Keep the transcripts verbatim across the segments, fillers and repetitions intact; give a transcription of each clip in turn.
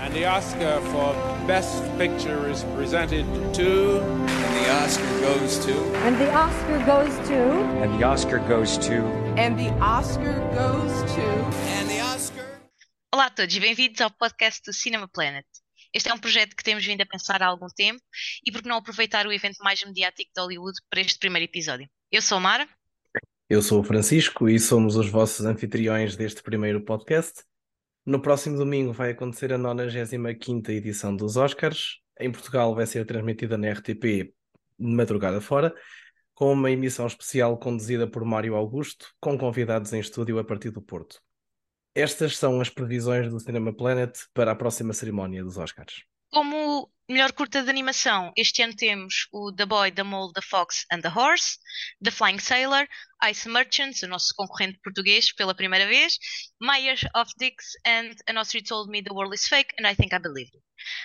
And the Oscar for Best Picture is presented to... And the Oscar goes to... And the Oscar goes to... And the Oscar goes to... And the Oscar goes to... And the Oscar... Olá a todos e bem-vindos ao podcast do Cinema Planet. Este é um projeto que temos vindo a pensar há algum tempo e por que não aproveitar o evento mais mediático de Hollywood para este primeiro episódio. Eu sou a Mara. Eu sou o Francisco e somos os vossos anfitriões deste primeiro podcast. No próximo domingo vai acontecer a nonagésima quinta edição dos Oscars. Em Portugal vai ser transmitida na R T P de madrugada fora, com uma emissão especial conduzida por Mário Augusto, com convidados em estúdio a partir do Porto. Estas são as previsões do Cinema Planet para a próxima cerimónia dos Oscars. Como melhor curta de animação, este ano temos o The Boy, The Mole, The Fox and The Horse, The Flying Sailor, Ice Merchants, o nosso concorrente português pela primeira vez, Myers of Dix and A Nostra Told Me The World Is Fake and I Think I Believe It.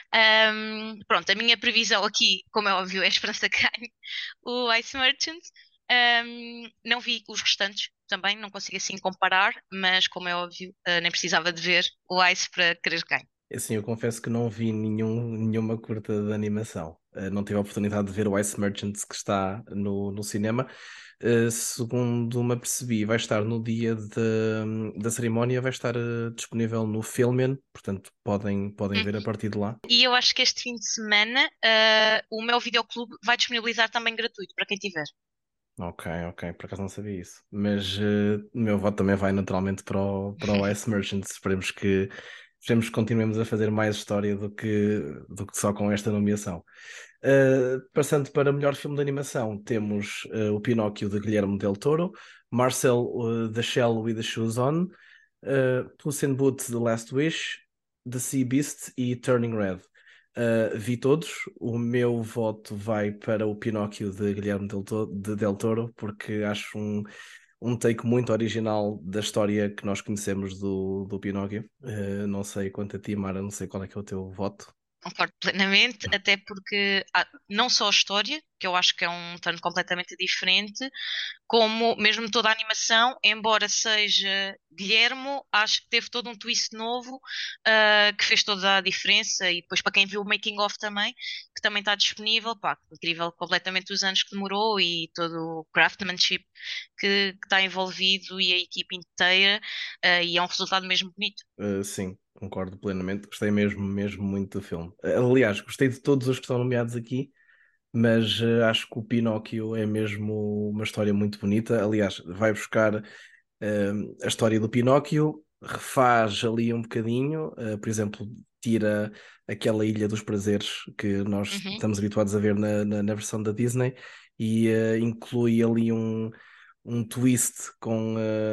Um, pronto, a minha previsão aqui, como é óbvio, é a esperança que ganhe o Ice Merchants. Um, não vi os restantes também, não consigo assim comparar, mas como é óbvio, uh, nem precisava de ver o Ice para querer que ganhe. Assim, eu confesso que não vi nenhum, nenhuma curta de animação. Uh, não tive a oportunidade de ver o Ice Merchants que está no, no cinema. Uh, segundo me apercebi, vai estar no dia de, da cerimónia, vai estar uh, disponível no Filmin, portanto podem, podem ver a partir de lá. E eu acho que este fim de semana uh, o meu videoclube vai disponibilizar também gratuito para quem tiver. Ok, ok, por acaso não sabia isso. Mas uh, o meu voto também vai naturalmente para o, para o Ice Merchants. Esperemos que, esperemos que continuemos a fazer mais história do que, do que só com esta nomeação. Uh, passando para melhor filme de animação, temos uh, o Pinóquio de Guilherme Del Toro, Marcel uh, The Shell with the Shoes On, uh, Puss in Boots The Last Wish, The Sea Beast e Turning Red. Uh, vi todos. O meu voto vai para o Pinóquio de Guilherme Del Toro, de Del Toro, porque acho um, um take muito original da história que nós conhecemos do, do Pinóquio. Uh, não sei quanto a ti, Mara, não sei qual é que é o teu voto. Concordo plenamente, até porque ah, não só a história, que eu acho que é um turno completamente diferente, como mesmo toda a animação, embora seja Guilherme, acho que teve todo um twist novo, ah, que fez toda a diferença. E depois para quem viu o making of também, que também está disponível, pá, incrível completamente os anos que demorou e todo o craftsmanship que, que está envolvido e a equipe inteira, ah, e é um resultado mesmo bonito. Uh, sim, concordo plenamente. Gostei mesmo, mesmo muito do filme. Aliás, gostei de todos os que estão nomeados aqui, mas uh, acho que o Pinóquio é mesmo uma história muito bonita. Aliás, vai buscar uh, a história do Pinóquio, refaz ali um bocadinho, uh, por exemplo, tira aquela Ilha dos Prazeres que nós Uhum. estamos habituados a ver na, na, na versão da Disney e uh, inclui ali um um twist com,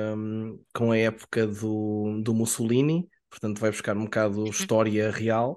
uh, com a época do, do Mussolini, portanto vai buscar um bocado história real,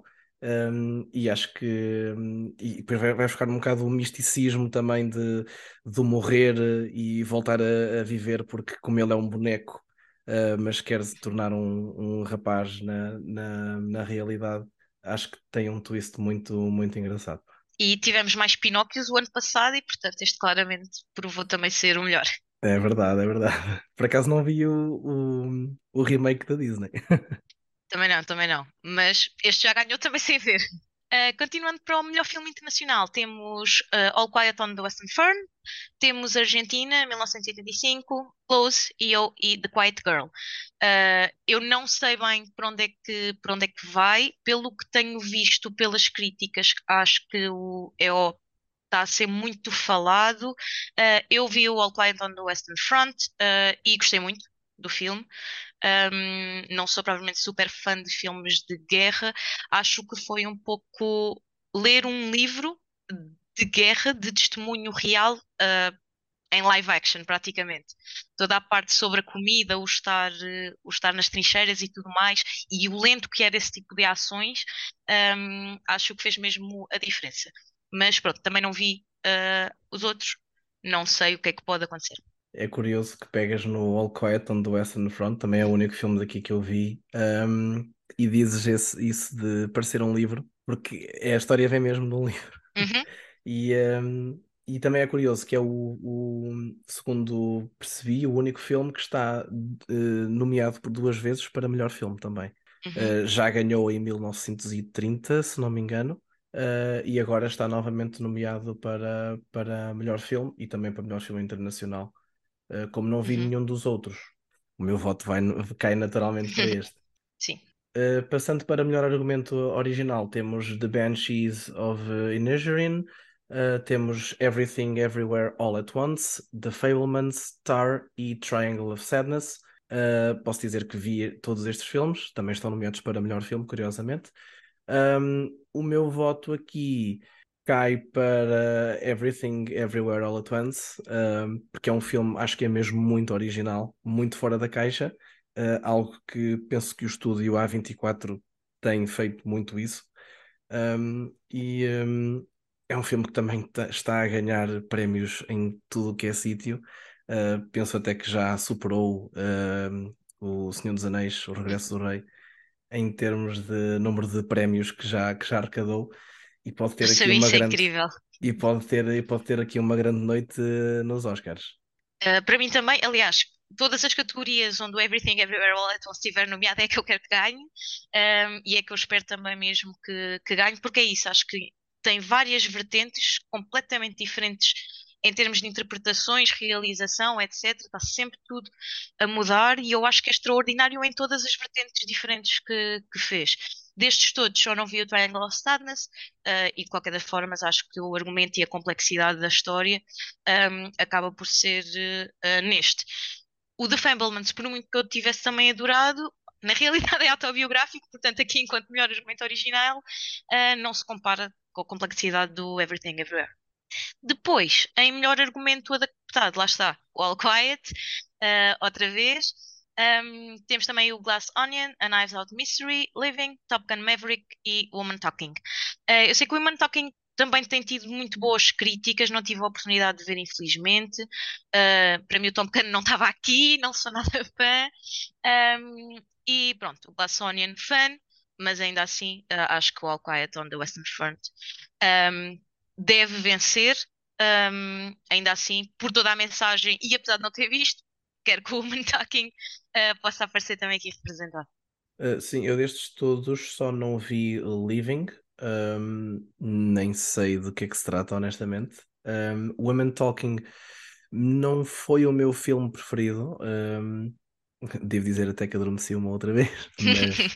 um, e acho que um, e depois vai, vai buscar um bocado o misticismo também de, de morrer e voltar a, a viver, porque como ele é um boneco, uh, mas quer se tornar um, um rapaz na, na, na realidade, acho que tem um twist muito, muito engraçado. E tivemos mais Pinóquios o ano passado e, portanto, este claramente provou também ser o melhor. É verdade, é verdade. Por acaso não vi o, o, o remake da Disney. Também não, também não. Mas este já ganhou também sem ver. Uh, continuando para o melhor filme internacional, temos uh, All Quiet on the Western Front, temos Argentina, mil novecentos e oitenta e cinco, Close e, eu- e The Quiet Girl. Uh, eu não sei bem para onde é que, para onde é que vai, pelo que tenho visto pelas críticas, acho que o E O está a ser muito falado. Uh, eu vi o All Quiet on the Western Front uh, e gostei muito do filme. Um, não sou provavelmente super fã de filmes de guerra. Acho que foi um pouco ler um livro de guerra, de testemunho real, uh, em live action, praticamente. Toda a parte sobre a comida, o estar, eh, o estar nas trincheiras e tudo mais, e o lento que era esse tipo de ações, um, acho que fez mesmo a diferença. Mas pronto, também não vi uh, os outros, não sei o que é que pode acontecer. É curioso que pegas no All Quiet on the Western Front, também é o único filme daqui que eu vi, um, e dizes esse- isso de parecer um livro, porque é, a história vem mesmo de um livro. Uhum. E, um, e também é curioso que é o, o, segundo percebi, o único filme que está eh, nomeado por duas vezes para melhor filme também. Uhum. Uh, já ganhou em mil novecentos e trinta, se não me engano, uh, e agora está novamente nomeado para, para melhor filme e também para melhor filme internacional. Uh, como não vi Uhum. nenhum dos outros, o meu voto vai, cai naturalmente para este. Sim. Uh, passando para melhor argumento original, temos The Banshees of uh, Inisherin, uh, temos Everything Everywhere All at Once, The Fabelmans, Tar e Triangle of Sadness. Uh, posso dizer que vi todos estes filmes, também estão nomeados para melhor filme, curiosamente. Um, o meu voto aqui cai para Everything Everywhere All at Once, um, porque é um filme, acho que é mesmo muito original, muito fora da caixa, uh, algo que penso que o estúdio A vinte e quatro tem feito muito isso. Um, e um, é um filme que também ta- está a ganhar prémios em tudo o que é sítio. Uh, penso até que já superou um, o Senhor dos Anéis, O Regresso do Rei, em termos de número de prémios que já, que já arrecadou, e pode Eu ter aqui sabia, uma isso é grande incrível. e pode ter, e pode ter aqui uma grande noite eh, nos Oscars. Uh, para mim também, aliás, todas as categorias onde o Everything Everywhere All at Once estiver nomeado é que eu quero que ganhe, um, e é que eu espero também mesmo que, que ganhe, porque é isso, acho que tem várias vertentes completamente diferentes em termos de interpretações, realização, etcétera. Está sempre tudo a mudar e eu acho que é extraordinário em todas as vertentes diferentes que, que fez. Destes todos, só não vi o Triangle of Sadness, uh, e de qualquer das formas acho que o argumento e a complexidade da história um, acaba por ser uh, neste. O The Fabelmans, por muito que eu tivesse também adorado, na realidade é autobiográfico, portanto, aqui, enquanto melhor argumento original, uh, não se compara com a complexidade do Everything Everywhere. Depois, em melhor argumento adaptado, lá está, o All Quiet, uh, outra vez. Um, temos também o Glass Onion, A Knives Out Mystery, Living, Top Gun Maverick e Woman Talking. Uh, eu sei que o Woman Talking também tem tido muito boas críticas, não tive a oportunidade de ver, infelizmente. Uh, para mim, o Tom Gunn não estava aqui, não sou nada fã. Um, e pronto, o Glass Onion, fã, mas ainda assim, uh, acho que o All Quiet on the Western Front um, deve vencer. Um, ainda assim, por toda a mensagem, e apesar de não ter visto, quero que o Woman Talking uh, possa aparecer também aqui representado. Uh, sim, eu destes todos só não vi Living, um, nem sei do que é que se trata, honestamente. Um, Women Talking não foi o meu filme preferido. Um, devo dizer até que adormeci uma outra vez, mas,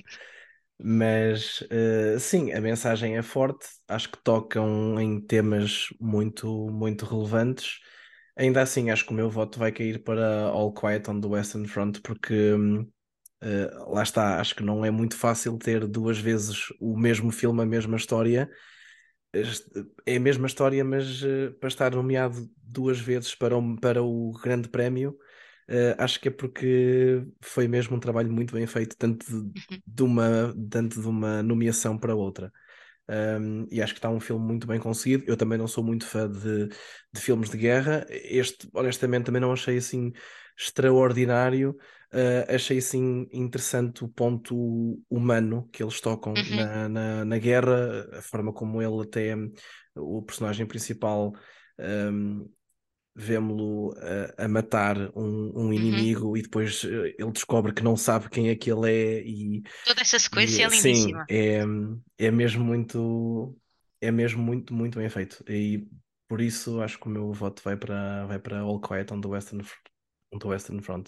mas uh, sim, a mensagem é forte. Acho que tocam em temas muito, muito relevantes. Ainda assim, acho que o meu voto vai cair para All Quiet on the Western Front, porque hum, Uh, lá está, acho que não é muito fácil ter duas vezes o mesmo filme, a mesma história. Este- É a mesma história, mas uh, para estar nomeado duas vezes para o, para o Grande Prémio, uh, acho que é porque foi mesmo um trabalho muito bem feito, tanto de, de uma, tanto de uma nomeação para outra. Um, e acho que está um filme muito bem conseguido. Eu também não sou muito fã de, de filmes de guerra. Este, honestamente, também não achei assim extraordinário. Uh, achei assim interessante o ponto humano que eles tocam Uhum, na, na, na guerra, a forma como ele até, o personagem principal, um, vemo-lo a, a matar um, um uhum. inimigo e depois eh, ele descobre que não sabe quem é que ele é e Toda essa sequência e é sim, lindíssima. é, é mesmo muito, é mesmo muito, muito bem feito. E por isso acho que o meu voto vai para, vai para All Quiet on the Western, on the Western Front.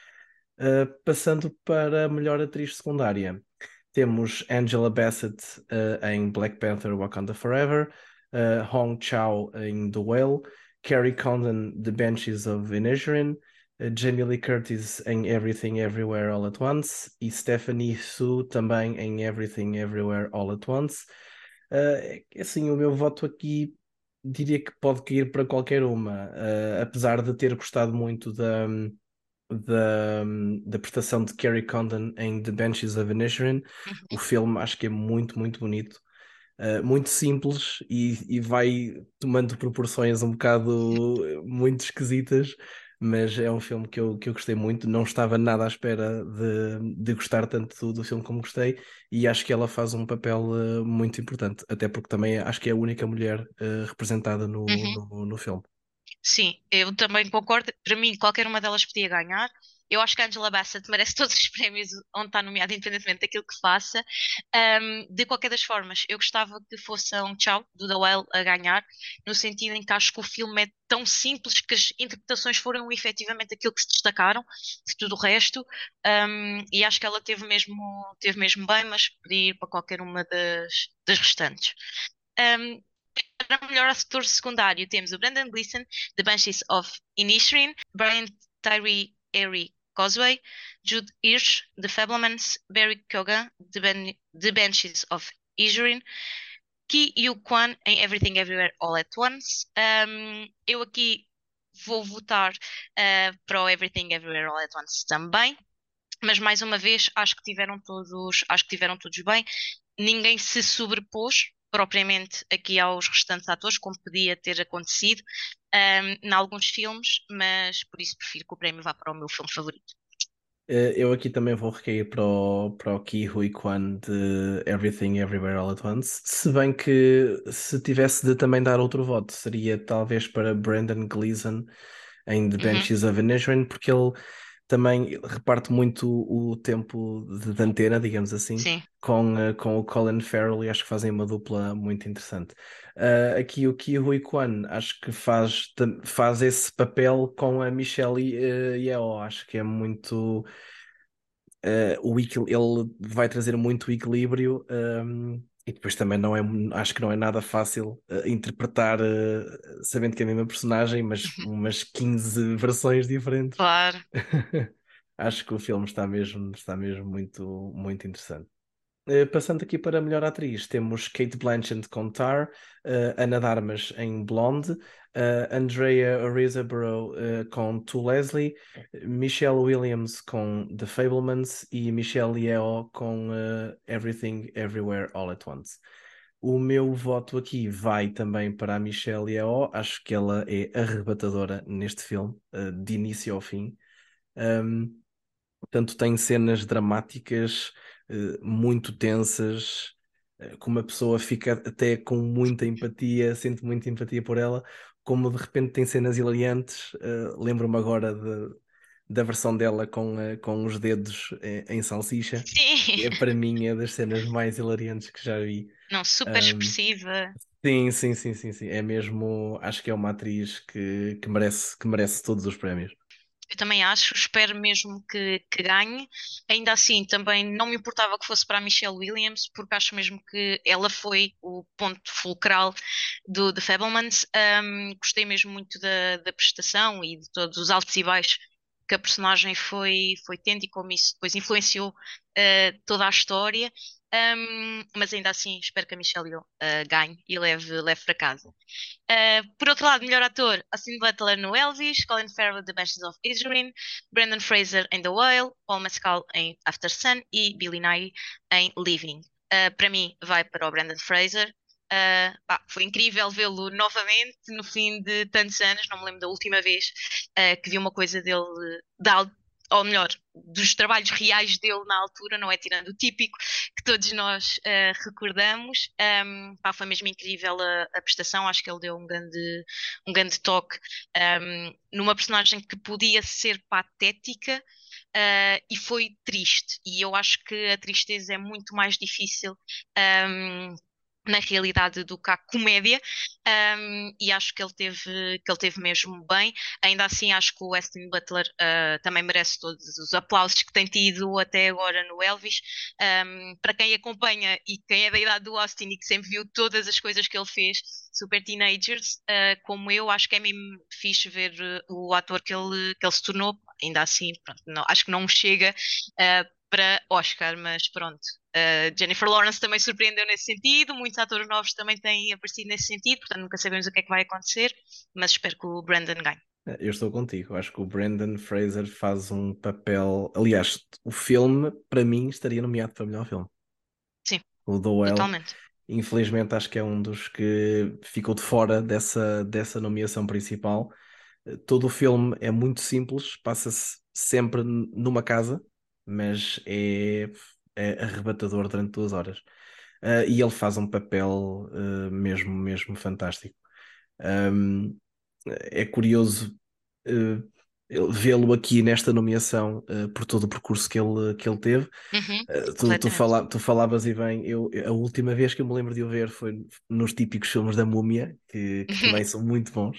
Uh, passando para a melhor atriz secundária, temos Angela Bassett uh, em Black Panther Wakanda Forever, uh, Hong Chau em The Whale, Carrie Condon, The Banshees of Inisherin, uh, Jamie Lee Curtis em Everything Everywhere All at Once e Stephanie Su também em Everything Everywhere All at Once. Uh, assim, o meu voto aqui diria que pode cair para qualquer uma, uh, apesar de ter gostado muito da da, da prestação de Carrie Condon em The Banshees of Inisherin. O Uhum. filme acho que é muito, muito bonito. Uh, muito simples e, e vai tomando proporções um bocado muito esquisitas, mas é um filme que eu, que eu gostei muito. Não estava nada à espera de, de gostar tanto do, do filme como gostei, e acho que ela faz um papel uh, muito importante, até porque também acho que é a única mulher uh, representada no, Uhum. no, no filme. Sim, eu também concordo. Para mim, qualquer uma delas podia ganhar. Eu acho que a Angela Bassett merece todos os prémios onde está nomeada, independentemente daquilo que faça. Um, de qualquer das formas, eu gostava que fosse um Tchau do The Whale a ganhar, no sentido em que acho que o filme é tão simples que as interpretações foram efetivamente aquilo que se destacaram de tudo o resto. Um, e acho que ela teve mesmo, teve mesmo bem, mas podia ir para qualquer uma das, das restantes. Um, para melhor ator secundário, temos o Brendan Gleeson, The Banshees of Inisherin, Brian Tyree Henry Causeway, Jude Hirsch, The Fablemans, Barry Keoghan, The, ben The Banshees of Inisherin, Ki Yu Kwan em Everything Everywhere All at Once. Um, eu aqui vou votar uh, para o Everything Everywhere All at Once também, mas mais uma vez acho que tiveram todos, acho que tiveram todos bem. Ninguém se sobrepôs propriamente aqui aos restantes atores, como podia ter acontecido um, em alguns filmes, mas por isso prefiro que o prémio vá para o meu filme favorito. Eh, Eu aqui também vou recair para o, para o Ke Huy Quan de Everything Everywhere All at Once. Se bem que se tivesse de também dar outro voto, seria talvez para Brendan Gleeson em The Uhum. Banshees of Inisherin, porque ele também reparte muito o tempo de, de antena, digamos assim, Sim. com, eh, com o Colin Farrell, e acho que fazem uma dupla muito interessante. Uh, aqui o Ke Huy Quan acho que faz, tam- faz esse papel com a Michelle uh, Yeoh, acho que é muito uh, o equil- ele vai trazer muito equilíbrio, um, e depois também não é, acho que não é nada fácil uh, interpretar, uh, sabendo que é a mesma personagem, mas umas quinze versões diferentes. Claro. Acho que o filme está mesmo, está mesmo muito, muito interessante. Uh, passando aqui para a melhor atriz, temos Cate Blanchett com Tar, uh, Ana de Armas em Blonde, uh, Andrea Riseborough uh, com To Leslie, Michelle Williams com The Fablemans e Michelle Yeoh com uh, Everything Everywhere All at Once. O meu voto aqui vai também para a Michelle Yeoh, acho que ela é arrebatadora neste filme, uh, de início ao fim. Um, Tanto tem cenas dramáticas, eh, muito tensas, eh, que uma pessoa fica até com muita empatia, sente muita empatia por ela, como de repente tem cenas hilariantes. eh, Lembro-me agora de- da versão dela com, eh, com os dedos em, em salsicha, que é Sim. para mim é das cenas mais hilariantes que já vi. Não, super Ahm, expressiva. sim, sim, sim, sim, sim. É mesmo, acho que é uma atriz que, que merece, que merece todos os prémios. Eu também acho, espero mesmo que, que ganhe. Ainda assim, também não me importava que fosse para a Michelle Williams, porque acho mesmo que ela foi o ponto fulcral do The Fabelmans. Um, gostei mesmo muito da, da prestação e de todos os altos e baixos que a personagem foi, foi tendo e como isso depois influenciou uh, toda a história. Um, mas ainda assim, espero que a Michelle Yeoh, uh, ganhe e leve, leve para casa. Uh, por outro lado, melhor ator, Austin Butler no Elvis, Colin Farrell The Banshees of Inisherin, Brendan Fraser em The Whale, Paul Mescal em After Sun e Billy Nighy em Living. Uh, para mim, vai para o Brendan Fraser. Uh, pá, foi incrível vê-lo novamente no fim de tantos anos. Não me lembro da última vez uh, que vi uma coisa dele, da, ou melhor, dos trabalhos reais dele na altura, não é? Tirando o típico que todos nós uh, recordamos. Um, pá, foi mesmo incrível a, a prestação, acho que ele deu um grande, um grande toque um, numa personagem que podia ser patética. Uh, e foi triste, e eu acho que a tristeza é muito mais difícil um, na realidade do que a comédia, um, e acho que ele teve, que ele teve mesmo bem. Ainda assim, acho que o Austin Butler uh, também merece todos os aplausos que tem tido até agora no Elvis. Um, para quem acompanha e quem é da idade do Austin e que sempre viu todas as coisas que ele fez, Super Teenagers, uh, como eu, acho que é mesmo fixe ver uh, o ator que ele, que ele se tornou. Ainda assim, pronto, não, acho que não chega uh, para Oscar, mas pronto. Uh, Jennifer Lawrence também surpreendeu nesse sentido, muitos atores novos também têm aparecido nesse sentido, portanto nunca sabemos o que é que vai acontecer, mas espero que o Brandon ganhe. Eu estou contigo. Acho que o Brendan Fraser faz um papel. Aliás, o filme, para mim, estaria nomeado para melhor filme. Sim, O The Whale, totalmente. infelizmente, acho que é um dos que ficou de fora dessa, dessa nomeação principal. Eh, Todo o filme é muito simples, passa-se sempre n- numa casa, mas é, é arrebatador durante duas horas. Eh, e ele faz um papel eh, mesmo, mesmo fantástico. Ahm, é curioso. eh, ele- vê-lo aqui nesta nomeação uh, por todo o percurso que ele, que ele teve. Uhum, Uh, tu, tu, completamente. fala, tu falavas e bem, eu, a última vez que eu me lembro de o ver foi nos típicos filmes da Múmia, que, que também são muito bons.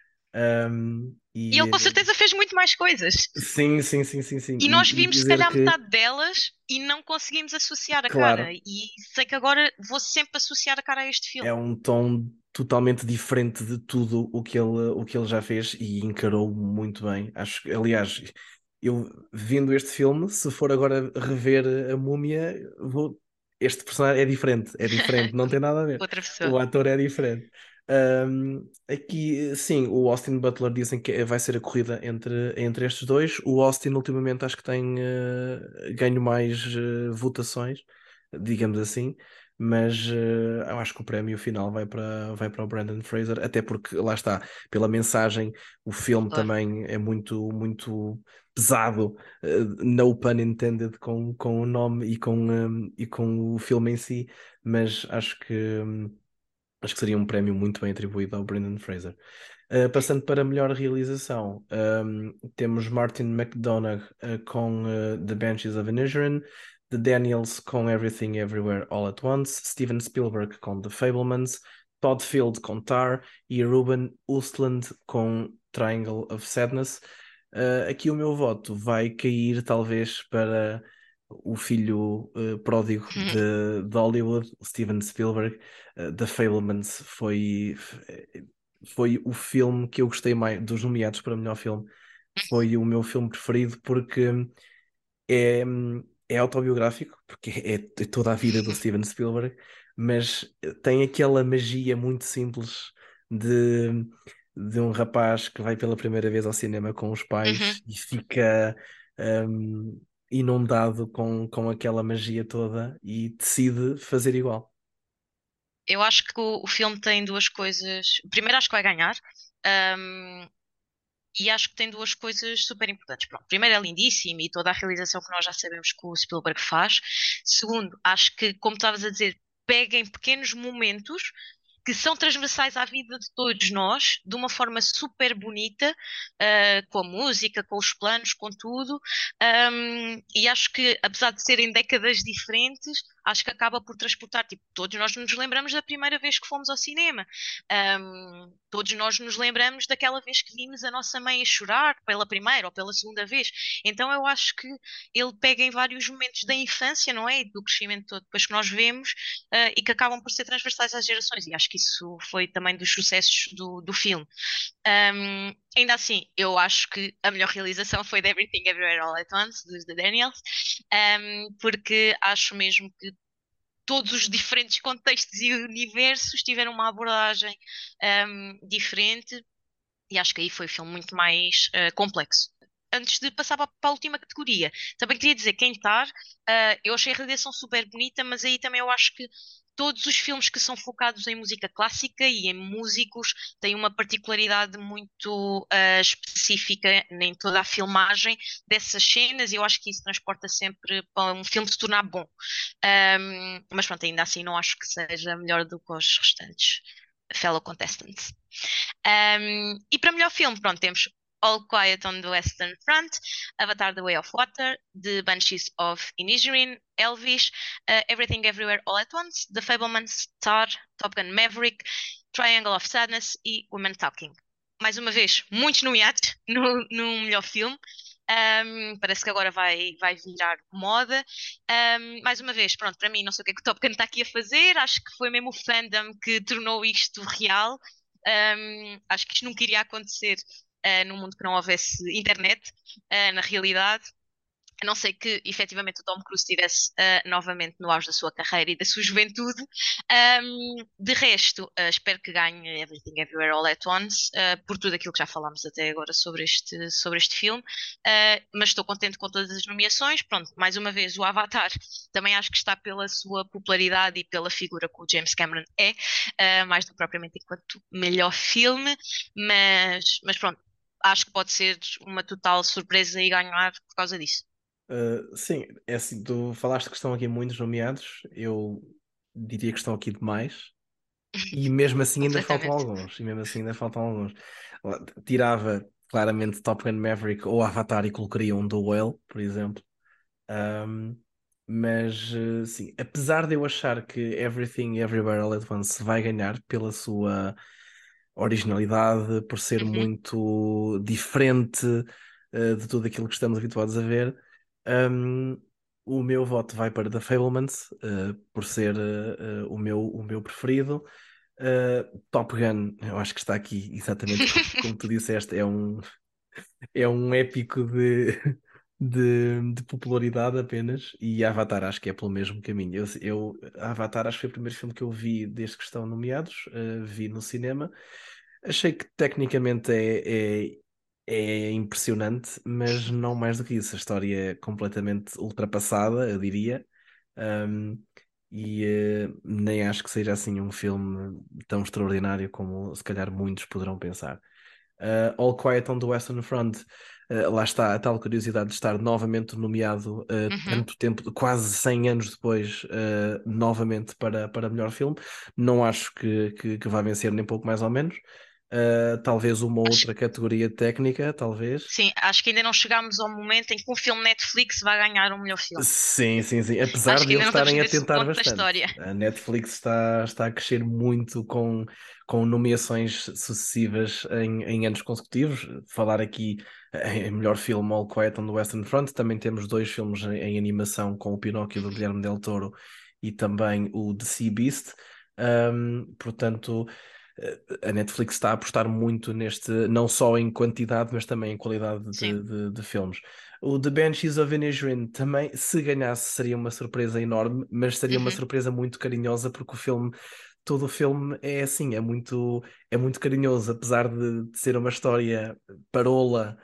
Um, E ele e com certeza fez muito mais coisas. sim, sim, sim, sim, sim. E E, nós e vimos se dizer calhar que, metade delas e não conseguimos associar a cara. claro, E sei que agora vou sempre associar a cara a este é filme. um tom totalmente diferente de tudo o que ele, o que ele já fez e encarou muito bem. Acho que, aliás, eu vendo este filme, se for agora rever a Múmia, vou... este personagem é diferente, é diferente, não tem nada a ver. Outra pessoa. O ator é diferente. Um, aqui, sim, o Austin Butler dizem que vai ser a corrida entre, entre estes dois. O Austin, ultimamente, acho que tem uh, ganho mais uh, votações, digamos assim, mas uh, eu acho que o prémio final vai para, vai para o Brandon Fraser, até porque lá está, pela mensagem, o filme Claro. também é muito, muito pesado, uh, no pun intended, com, com o nome e com, um, e com o filme em si, mas acho que. Um, Acho que seria um prémio muito bem atribuído ao Brendan Fraser. Uh, passando para a melhor realização, um, temos Martin McDonagh uh, com uh, The Banshees of Inisherin, The Daniels com Everything Everywhere All at Once, Steven Spielberg com The Fablemans, Todd Field com Tar e Ruben Östlund com Triangle of Sadness. Uh, aqui o meu voto vai cair talvez para o filho uh, pródigo de, de Hollywood, o Steven Spielberg. Uh, The Fablemans foi, foi o filme que eu gostei mais dos nomeados para melhor filme. Foi o meu filme preferido porque é, é autobiográfico, porque é, é toda a vida do Steven Spielberg, mas tem aquela magia muito simples de, de um rapaz que vai pela primeira vez ao cinema com os Uhum. pais e fica um, inundado com, com aquela magia toda e decide fazer igual. Eu acho que o, o filme tem duas coisas. Primeiro, acho que vai ganhar. ahm, e acho que tem duas coisas super importantes. Pronto, primeiro, é lindíssimo e toda a realização que nós já sabemos que o Spielberg faz. Segundo, acho que, como estavas a dizer, pega em pequenos momentos que são transversais à vida de todos nós, de uma forma super bonita, ah, com a música, com os planos, com tudo. Ahm, e acho que, apesar de serem décadas diferentes, acho que acaba por transportar. Tipo, todos nós nos lembramos da primeira vez que fomos ao cinema. Ahm, todos nós nos lembramos daquela vez que vimos a nossa mãe a chorar pela primeira ou pela segunda vez. Então eu acho que ele pega em vários momentos da infância, não é? E do crescimento todo, depois que nós vemos, ah, e que acabam por ser transversais às gerações. E acho que isso foi também dos sucessos do, do filme. Um, ainda assim, eu acho que a melhor realização foi de Everything Everywhere All at Once, dos The Daniels, um, porque acho mesmo que todos os diferentes contextos e universos tiveram uma abordagem um, diferente, e acho que aí foi um filme muito mais uh, complexo. Antes de passar para, para a última categoria, também queria dizer que em Tar, uh, eu achei a realização super bonita, mas aí também eu acho que todos os filmes que são focados em música clássica e em músicos têm uma particularidade muito uh, específica em toda a filmagem dessas cenas, e eu acho que isso transporta sempre para um filme se tornar bom. Um, mas pronto, ainda assim não acho que seja melhor do que os restantes fellow contestants. Um, e para melhor filme, pronto, temos All Quiet on the Western Front, Avatar: The Way of Water, The Banshees of Inisherin, Elvis, uh, Everything Everywhere All at Once, The Fablemans, Tar, Top Gun Maverick, Triangle of Sadness e Women Talking. Mais uma vez, muitos nomeados no, no melhor filme. Um, parece que agora vai, vai virar moda. Um, mais uma vez, pronto, para mim, não sei o que é que o Top Gun está aqui a fazer. Acho que foi mesmo o fandom que tornou isto real. Um, acho que isto nunca iria acontecer uh, num mundo que não houvesse internet, uh, na realidade. A não ser que efetivamente o Tom Cruise estivesse uh, novamente no auge da sua carreira e da sua juventude. Um, de resto, uh, espero que ganhe Everything Everywhere All at Once, uh, por tudo aquilo que já falámos até agora sobre este, sobre este filme. Uh, mas estou contente com todas as nomeações. Pronto, mais uma vez, o Avatar também acho que está pela sua popularidade e pela figura que o James Cameron é, uh, mais do que propriamente enquanto melhor filme. Mas, mas pronto, acho que pode ser uma total surpresa e ganhar por causa disso. Uh, sim, é assim, tu falaste que estão aqui muitos nomeados, eu diria que estão aqui demais, e mesmo assim ainda faltam Completamente. alguns, e mesmo assim ainda faltam alguns. Lá, tirava claramente Top Gun Maverick ou Avatar e colocaria um do Whale, por exemplo. Um, mas uh, sim, apesar de eu achar que Everything Everywhere All at Once vai ganhar pela sua originalidade, por ser Uhum. muito diferente uh, de tudo aquilo que estamos habituados a ver, um, o meu voto vai para The Fabelmans, uh, por ser uh, uh, o meu, o meu preferido. Uh, Top Gun, eu acho que está aqui exatamente como, como tu disseste, é um, é um épico de, de, de popularidade apenas, e Avatar acho que é pelo mesmo caminho. Eu, eu, Avatar acho que foi o primeiro filme que eu vi desde que estão nomeados, uh, vi no cinema. Achei que tecnicamente é, é, é impressionante, mas não mais do que isso. A história é completamente ultrapassada, eu diria. Um, e eh, nem acho que seja assim um filme tão extraordinário como se calhar muitos poderão pensar. Uh, All Quiet on the Western Front, uh, lá está a tal curiosidade de estar novamente nomeado, uh, Uhum. tanto tempo, quase cem anos depois, uh, novamente para, para melhor filme. Não acho que, que, que vai vencer nem pouco mais ou menos. Uh, talvez uma Acho, outra categoria técnica, talvez. sim, acho que ainda não chegámos ao momento em que um filme Netflix vai ganhar o melhor filme. Sim, sim, sim. Apesar Acho de que ainda eles não estamos estarem a nesse tentar ponto da bastante. história. A Netflix está, está a crescer muito com, com nomeações sucessivas em, em anos consecutivos. Falar aqui em melhor filme, All Quiet on the Western Front. Também temos dois filmes em, em animação com o Pinóquio do Guilherme Del Toro e também o The Sea Beast. Um, portanto, a Netflix está a apostar muito neste, não só em quantidade, mas também em qualidade Sim. de, de, de filmes. O The Banshees of Inisherin também, se ganhasse, seria uma surpresa enorme, mas seria uma Uhum. surpresa muito carinhosa, porque o filme, todo o filme é assim, é muito, é muito carinhoso, apesar de, de ser uma história parola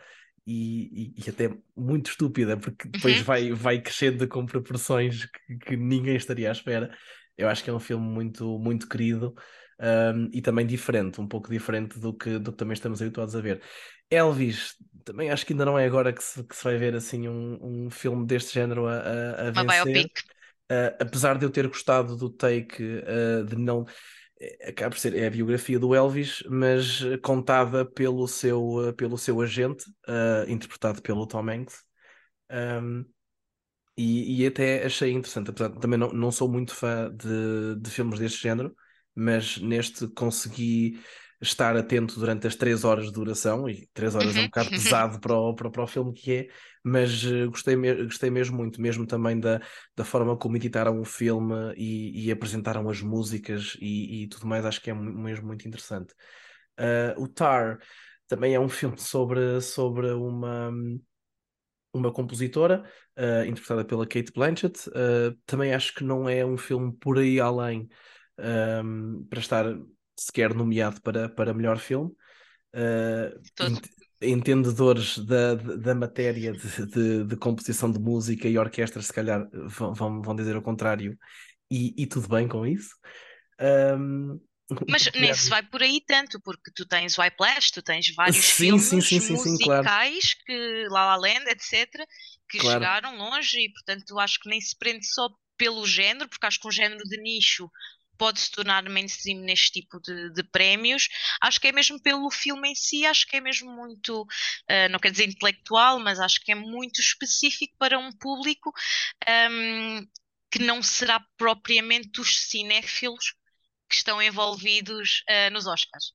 e, e, e até muito estúpida, porque depois Uhum. vai, vai crescendo com proporções que, que ninguém estaria à espera. Eu acho que é um filme muito, muito querido, um, e também diferente, um pouco diferente do que, do que também estamos habituados a ver. Elvis, também acho que ainda não é agora que se, que se vai ver assim um, um filme deste género a, a, a Uma vencer. biopic. Uh, apesar de eu ter gostado do take, uh, de não. eh, Acaba por ser é a biografia do Elvis, mas eh, contada pelo seu, uh, pelo seu agente, uh, interpretado pelo Tom Hanks. Um, e, e até achei interessante, apesar de também não, não sou muito fã de, de filmes deste género, mas neste consegui estar atento durante as três horas de duração, e três horas é um Uhum. bocado pesado para o, para, o para o filme que é, mas eh, gostei, me- gostei mesmo muito, mesmo também da, da forma como editaram o filme e, e apresentaram as músicas e, e tudo mais, acho que é mu- mesmo muito interessante. Ah, o Tar também é um filme sobre, sobre uma uma compositora, uh, interpretada pela Kate Blanchett. Uh, também acho que não é um filme por aí além, um, para estar sequer nomeado para, para melhor filme. Uh, De todo. ent- entendedores da, da da matéria de, de, de composição de música e orquestra, se calhar vão, vão, vão dizer o contrário, e, e tudo bem com isso. Um, Mas nem se vai por aí tanto, porque tu tens Whiplash, tu tens vários sim, sim, filmes sim, sim, sim, claro, musicais que La La Land, etcétera, que claro. chegaram longe e, portanto, acho que nem se prende só pelo género, porque acho que um género de nicho pode se tornar mainstream neste tipo de, de prémios. Acho que é mesmo pelo filme em si, acho que é mesmo muito, eh, não quer dizer intelectual, mas acho que é muito específico para um público, ehm, que não será propriamente os cinéfilos que estão envolvidos eh, nos Oscars.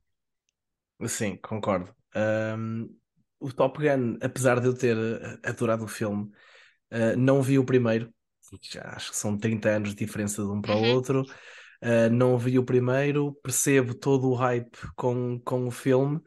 Sim, concordo. Um, o Top Gun, apesar de eu ter uh, adorado o filme, uh, não vi o primeiro. Já acho que são trinta anos de diferença de um para o Uhum, outro. Uh, não vi o primeiro, percebo todo o hype com, com o filme.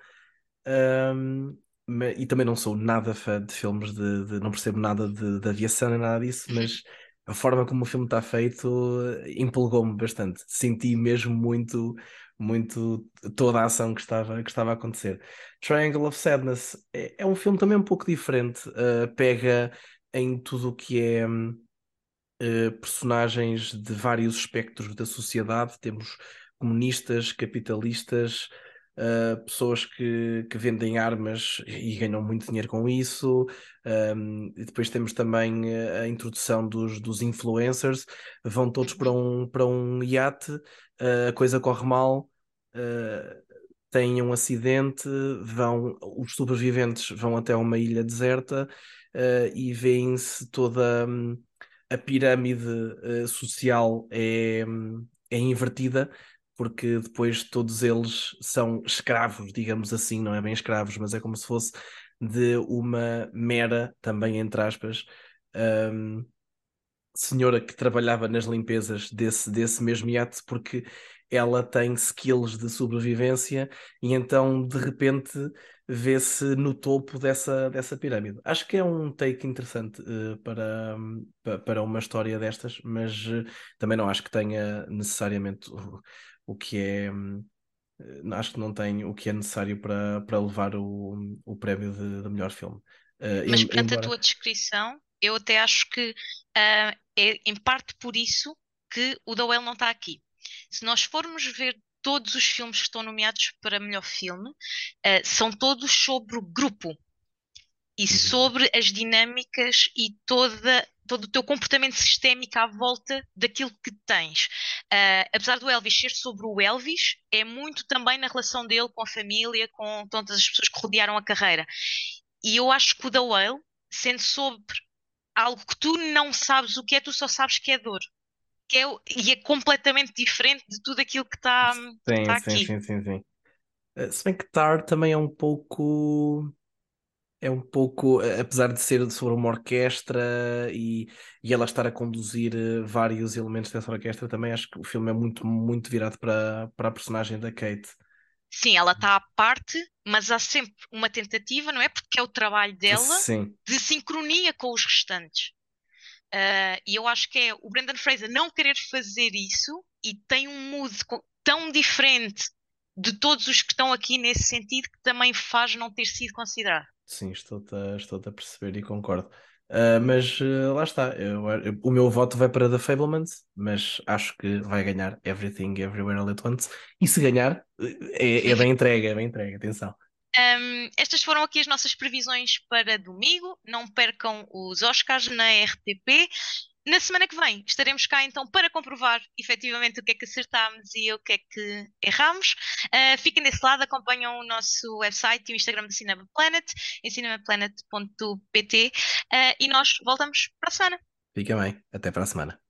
Um, ma- e também não sou nada fã de filmes de, de- não percebo nada de, de aviação nem nada disso, uhum. mas a forma como o filme está feito eh, empolgou-me bastante. Senti mesmo muito, muito toda a ação que estava, que estava a acontecer. Triangle of Sadness é, é um filme também um pouco diferente, eh, pega em tudo o que é. hum, eh, personagens de vários espectros da sociedade. Temos comunistas, capitalistas, eh, pessoas que, que vendem armas e ganham muito dinheiro com isso. Um, e depois temos também eh, a introdução dos, dos influencers. Vão todos para Uhum. um, para um iate, eh, a coisa corre mal. eh, têm um acidente, vão, os sobreviventes vão até uma ilha deserta, eh, e veem-se toda hum, a pirâmide eh, social é, hum, é invertida, porque depois todos eles são escravos, digamos assim, não é bem escravos, mas é como se fosse de uma mera, também entre aspas, hum, senhora que trabalhava nas limpezas desse, desse mesmo iate, porque ela tem skills de sobrevivência e então de repente vê-se no topo dessa, dessa pirâmide. Acho que é um take interessante eh, para, pa- para uma história destas, mas eh, também não acho que tenha necessariamente o, o que é. hum, eh, Acho que não tem o que é necessário para, para levar o, o prémio de, de melhor filme. Eh, Mas em- perante a embora. tua descrição, eu até acho que ah, é em parte por isso que o The Whale não está aqui. Se nós formos ver todos os filmes que estão nomeados para melhor filme, ah, são todos sobre o grupo e Uhum. sobre as dinâmicas e toda, todo o teu comportamento sistémico à volta daquilo que tens. Ah, apesar do Elvis ser sobre o Elvis, é muito também na relação dele com a família, com todas as pessoas que rodearam a carreira. E eu acho que o The Whale, sendo sobre algo que tu não sabes o que é, tu só sabes que é dor. Que é, o- e é completamente diferente de tudo aquilo que está Sim, tá sim, aqui. sim, sim, sim. Eh, Se bem que Tar também é um pouco. É um pouco, eh, apesar de ser sobre uma orquestra e, e ela estar a conduzir eh, vários elementos dessa orquestra, também acho que o filme é muito, muito virado para, para a personagem da Kate. Sim, ela está à parte, mas há sempre uma tentativa, não é? Porque é o trabalho dela Sim, de sincronia com os restantes. Ah, e eu acho que é o Brendan Fraser não querer fazer isso e tem um mood co- tão diferente de todos os que estão aqui nesse sentido que também faz não ter sido considerado. sim, estou-te a, estou-te a perceber e concordo. Ah, mas eh, lá está, eu- eu- o meu voto vai para The Fabelmans, mas acho que vai ganhar Everything Everywhere All at Once. E se ganhar, eh, é, é da entrega, é da entrega, atenção. Um, estas foram aqui as nossas previsões para domingo. Não percam os Oscars na R T P. Na semana que vem estaremos cá então para comprovar efetivamente o que é que acertámos e o que é que erramos. Uh, fiquem desse lado, acompanham o nosso website e o Instagram do Cinema Planet, em cinemaplanet ponto pt, uh, e nós voltamos para a semana. Fica bem, até para a semana.